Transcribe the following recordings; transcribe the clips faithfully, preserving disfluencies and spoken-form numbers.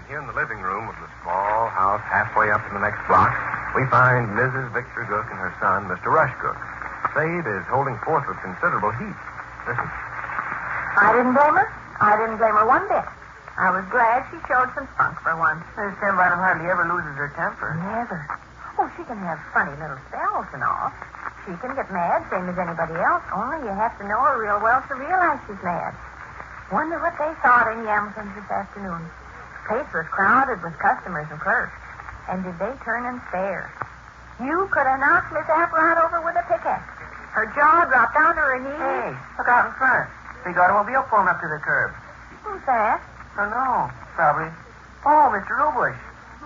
And here in the living room of the small house halfway up in the next block, we find Missus Victor Gook and her son, Mister Rush Gook. Sade is holding forth with considerable heat. Listen. I didn't blame her. I didn't blame her one bit. I was glad she showed some spunk for once. Miss Stembottom hardly ever loses her temper. Never. Oh, she can have funny little spells and all. She can get mad, same as anybody else, only you have to know her real well to realize she's mad. Wonder what they thought in Yamilton's this afternoon. Place was crowded with customers and clerks. And did they turn and stare? You could have knocked Miss Apparat over with a pickaxe. Her jaw dropped down to her knees. Hey, look out in front. Big automobile pulling up to the curb. Who's that? Oh, no. Probably. Oh, Mister Rubush.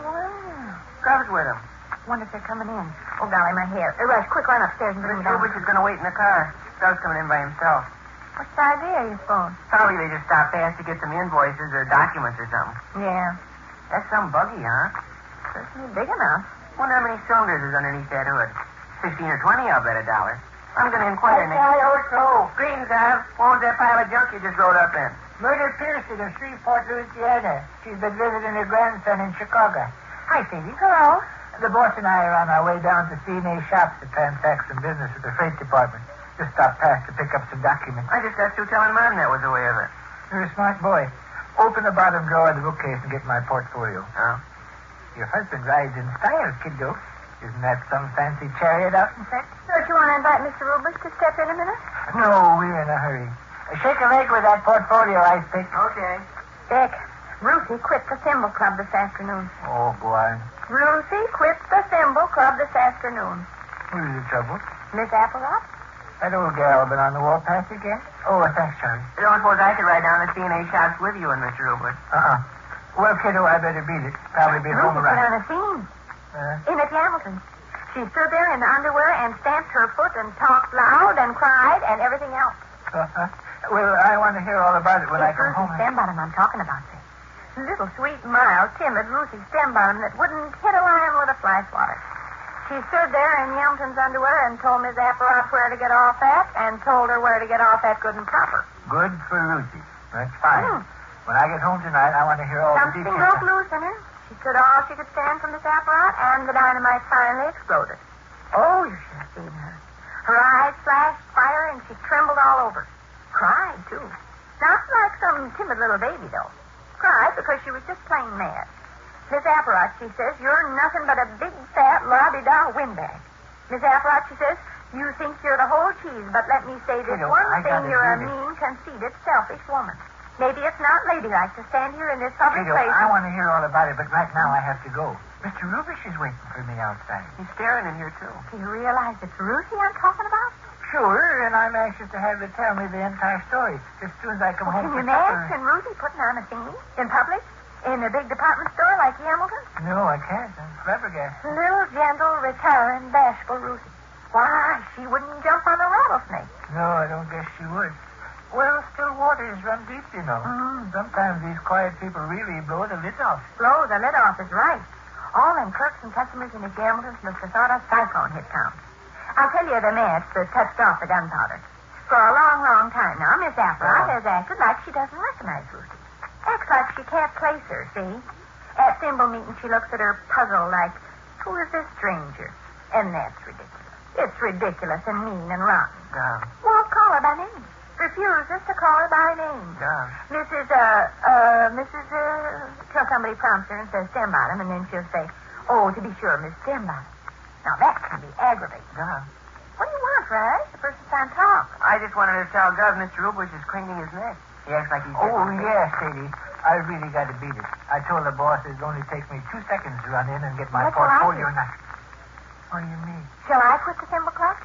Wow. Cub's with him. Wonder if they're coming in. Oh, golly, my hair. Uh, Rush, quick, run upstairs and bring Mister me down. Rubush is going to wait in the car. Cub's coming in by himself. What's the idea, you suppose? Probably they just stopped past to get some invoices or documents or something. Yeah. That's some buggy, huh? Certainly big enough. Wonder how many cylinders is underneath that hood. Fifteen or twenty, I'll bet a dollar. I'm going to inquire next. I also. Greetings, Av. What was that pile of junk you just rode up in? Murder Pearson of Shreveport, Louisiana. She's been visiting her grandson in Chicago. Hi, Sadie. Hello. The boss and I are on our way down to C and A Shops to transact some business with the freight department. Just stopped past to pick up some documents. I just got through telling Mom that was the way of it. You're a smart boy. Open the bottom drawer of the bookcase and get my portfolio. Oh? Your husband rides in style, kiddo. Isn't that some fancy chariot out in front? Don't you want to invite Mister Rubush to step in a minute? No, we're in a hurry. Shake a leg with that portfolio, Ice Pick. Okay. Dick, Ruthie quit the Thimble Club this afternoon. Oh, boy. Ruthie quit the Thimble Club this afternoon. Who's the trouble? Miss Apparat? That old gal been on the warpath again? Oh, thanks, Charlie. I don't suppose I could ride down to C and A Shops with you and Mister Rubush. Uh-uh. Well, kiddo, I better beat it. Probably be home Ruthie put around. on a scene. Uh, In at Hamilton. She stood there in the underwear and stamped her foot and talked loud and cried and everything else. uh-huh. Well, I want to hear all about it when I It's come Ruthie home. Stembottom I'm talking about, say. Little sweet, mild, timid Ruthie Stembottom that wouldn't hit a lion with a fly swatter. She stood there in Yelmton's underwear and told Miss Apparat where to get off at and told her where to get off at good and proper. Good for Ruthie. That's fine. Hmm. When I get home tonight, I want to hear all Something the details. broke loose in her. She stood all she could stand from Miss Apparat, and the dynamite finally exploded. Oh, you should have seen her. Her eyes flashed fire, and she trembled all over. Cried, too. Not like some timid little baby, though. Cried because she was just plain mad. Miss Apparat, she says, you're nothing but a big, fat, la-di-da windbag. Miss Apparat, she says, you think you're the whole cheese, but let me say this Kiddo, one I thing, gotta you're a do this. mean, conceited, selfish woman. Maybe it's not ladylike to stand here in this public Kiddo, place. I want to hear all about it, but right now I have to go. Mister Rubish is waiting for me outside. He's staring in here, too. Do you realize it's Ruthie I'm talking about? Sure, and I'm anxious to have her tell me the entire story as soon as I come Well, home can you for supper. imagine Ruthie putting on a scene in public? In a big department store like Hamilton? No, I can't. I'm flabbergasted. Little, gentle, retiring, bashful Ruthie. Why, she wouldn't jump on a rattlesnake. No, I don't guess she would. Well, still waters run deep, you know. Mm. Sometimes these quiet people really blow the lid off. Blow the lid off is right. All them clerks and customers in the Hamiltons must have thought a cyclone hit town. I'll tell you the match that touched off the gunpowder. For a long, long time now, Miss Apparat Oh. has acted like she doesn't recognize Ruthie. Acts like she can't place her, see? At thimble meeting, she looks at her puzzled like, who is this stranger? And that's ridiculous. It's ridiculous and mean and rotten. Yeah. Won't call her by name. Refuses to call her by name. Yeah. Missus Uh, uh, Missus Uh, till somebody prompts her and says Stembottom, and then she'll say, oh, to be sure, Miss Stembottom. Now, that can be aggravating. Yeah. What do you want, Rush? The first time talk. I just wanted to tell Gov Mister Rubush is craning his neck. He acts like he's... Oh, yes, Sadie. I really got to beat it. I told the boss it only takes me two seconds to run in and get my That's all right. portfolio. And I... What do you mean? Shall I quit the Thimble Club?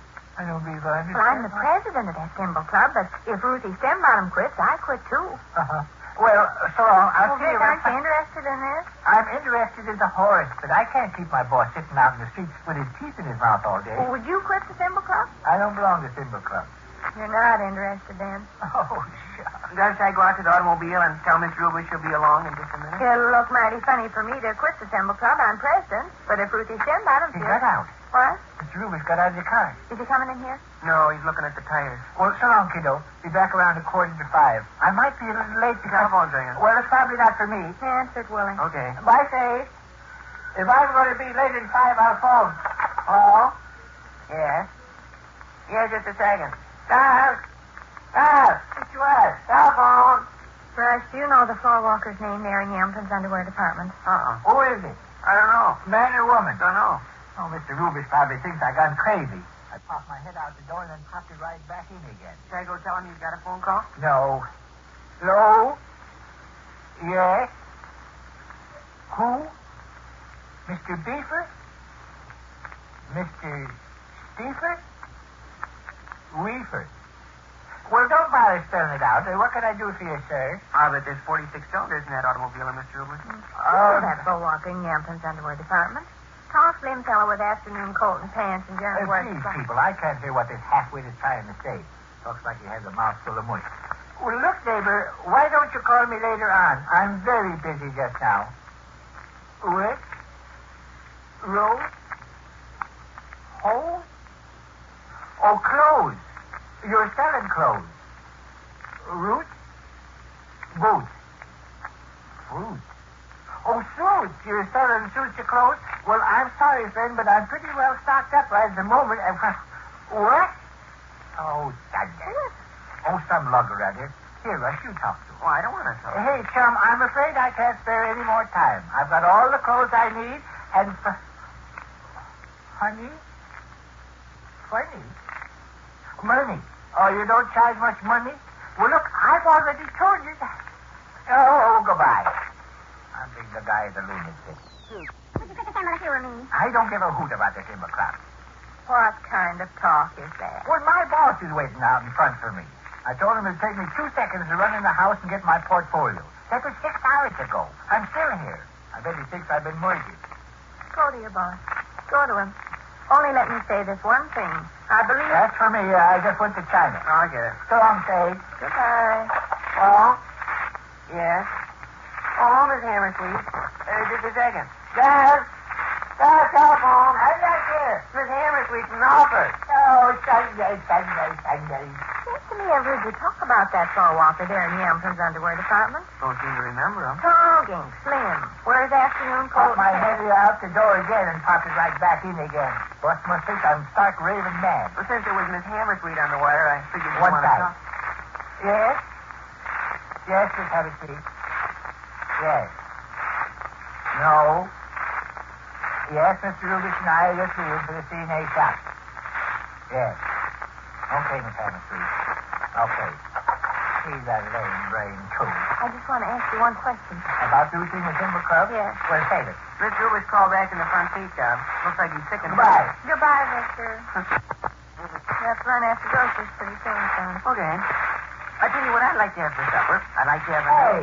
I don't believe I understand. Well, I'm the president of that Thimble Club, but if Ruthie Stembottom quits, I quit, too. Uh-huh. Well, so long. I'll Well, see Vic, you... aren't you interested in this? I'm interested in the horse, but I can't keep my boss sitting out in the streets with his teeth in his mouth all day. Well, would you quit the Thimble Club? I don't belong to Thimble Club. You're not interested, then. Oh, shucks. Gov, should I go out to the automobile and tell Mister Rubush she'll be along in just a minute? It'll look mighty funny for me to quit the Thimble Club. I'm president. But if Ruthie Stembottom... He got out. What? Mister Rubens got out of the car. Is he coming in here? No, he's looking at the tires. Well, so long, kiddo. Be back around a quarter to five. I might be a little late because... Telephone's ringing. Well, it's probably not for me. Answer it, Willie. Okay. Bye, Faith. If I'm going to be late in five, I'll phone. Oh? Yes? Yeah, just a second. Dad! Dad! What you at? Telephone! Rush, do you know the floor walker's name there in Yampton's underwear department? Uh-uh. Who is he? I don't know. Man or woman? Don't know. Oh, Mister Rubens probably thinks I gone crazy. I popped my head out the door and then popped it right back in again. Should I go tell him you've got a phone call? No. Hello? Yes? Who? Mister Beefer? Mister Steefer? Weefer? Well, don't bother spelling it out. Uh, What can I do for you, sir? Ah, but there's forty-six cylinders in that automobile, Mister Rubens. Oh, that floor walker in Yampton's underwear department. Tall, slim fellow with afternoon coat and pants and Uh, general wears please, a- people, I can't hear what this half-wit is trying to say. Talks like he has a mouth full of mush. Well, look, neighbor, why don't you call me later on? I'm very busy just now. What? Rose? Hole? Oh, clothes. You're selling clothes. Roots? Boots. Fruit. Oh, suits. You're selling suits of clothes? Well, I'm sorry, friend, but I'm pretty well stocked up right at the moment. And, what? Oh, thunder. Oh, some lug or other. Here, Rush, you talk to him. Oh, I don't want to talk. Hey, chum, I'm afraid I can't spare any more time. I've got all the clothes I need, and... F- honey? Funny? Money. Oh, you don't charge much money? Well, look, I've already told you that. Oh, oh goodbye. I think the guy is a lunatic. I don't give a hoot about this Imbercroft. What kind of talk is that? Well, my boss is waiting out in front for me. I told him it'd take me two seconds to run in the house and get my portfolio. That was six hours ago. I'm still here. I bet he thinks I've been mortgaged. Go to your boss. Go to him. Only let me say this one thing. I believe... That's for me. Uh, I just went to China. Oh, I get it. So long, Sage. Goodbye. Oh? Yes? Oh, Miss Hammersweet. Uh, just a second. Dad? Dad, telephone. I'm not here. Miss Hammersweet from the office. Oh, Sunday, Sunday, Sunday. Seems to me I've heard you talk about that floor walker there in Yampton's underwear department. Don't seem to remember him. Tall, gink, slim. Wears afternoon Pop coat. my and head pants. out the door again and pop it right back in again. Boss must think I'm stark raving mad. Well, since there was Miss Hammersweet on the wire, I figured you One wanted to side. talk. Yes? Yes, Miss Hammersweet. Yes. No. Yes, Mister Rubis and I are just leaving for the C N A shop. Yes. Okay, Miss Hammersweet. Okay. She's a lame brain, too. I just want to ask you one question. About Lucy and the Timber Club? Yes. Well, say it. Miss Rubis called back in the front seat, Job. Looks like he's sick and Goodbye. Goodbye, mister. You have to run after groceries pretty soon, son. Okay. I tell you what I'd like to have for supper. I'd like to have a... Hey!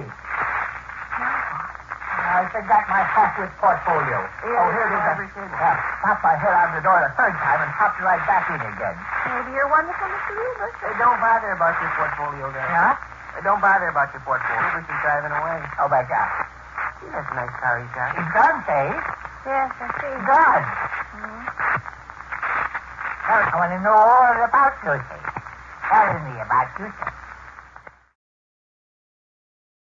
I forgot my half-wit portfolio. Here, oh, here it here, is. every table. Uh, popped my head out of the door the third time and popped it right back in again. Maybe you're wonderful, Mister Rubus. Hey, don't bother about your portfolio there. Huh? Hey, don't bother about your portfolio. Rubis is driving away. Oh, my God. Gee, that's a nice car he's got. He's gone, say. Yes, I see. He's gone. Mhm. Now, I want to know all about Lucy. Tell me about Lucy.